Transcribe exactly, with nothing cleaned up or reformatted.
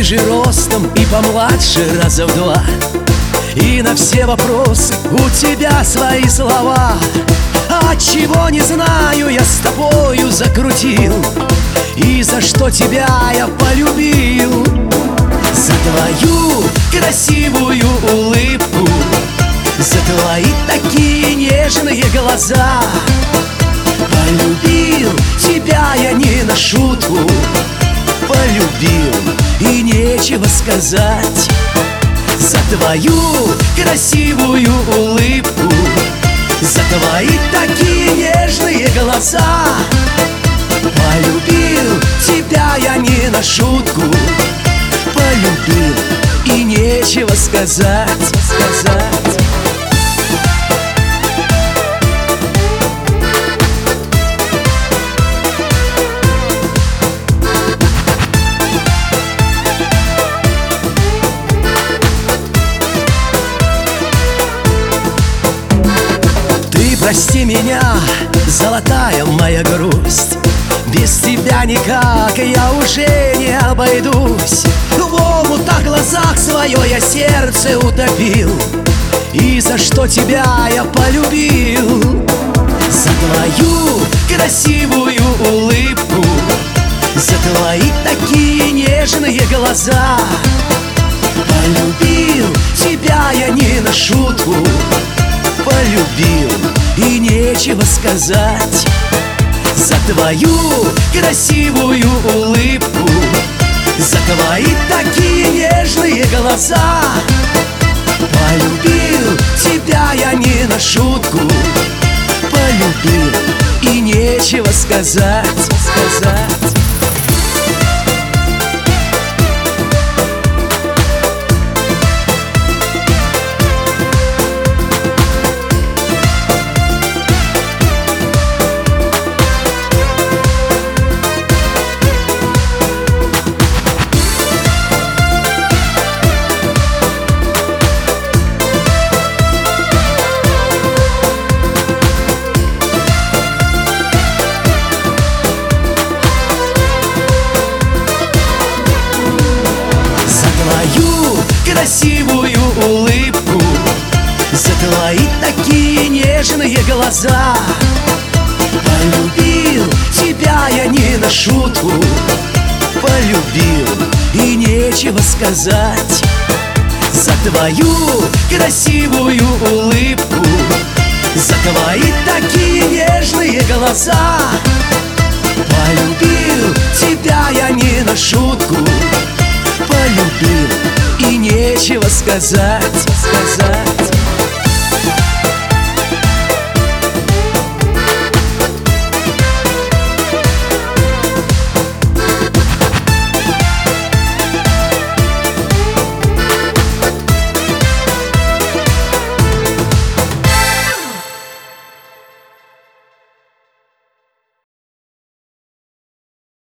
пониже ростом и помладше раза в два. И на все вопросы у тебя свои слова. А чего не знаю, я с тобою закрутил. И за что тебя я полюбил? За твою красивую улыбку, за твои такие нежные глаза. Полюбил тебя я не на шутку, полюбил, и нечего сказать. За твою красивую улыбку, за твои такие нежные глаза. Полюбил тебя я не на шутку, полюбил, и нечего сказать, сказать. Прости меня, золотая моя грусть, без тебя никак я уже не обойдусь. В омутах глазах свое я сердце утопил, и за что тебя я полюбил? За твою красивую улыбку, за твои такие нежные глаза. Полюбил тебя я не на шутку, полюбил, и нечего сказать. За твою красивую улыбку, за твои такие нежные глаза. Полюбил тебя я не на шутку, полюбил, и нечего сказать, сказать. Красивую улыбку, за твои такие нежные глаза. Полюбил тебя я не на шутку, полюбил, и нечего сказать. За твою красивую улыбку, за твои такие нежные глаза. Полюбил тебя я не на шутку, полюбил, и нечего сказать, сказать.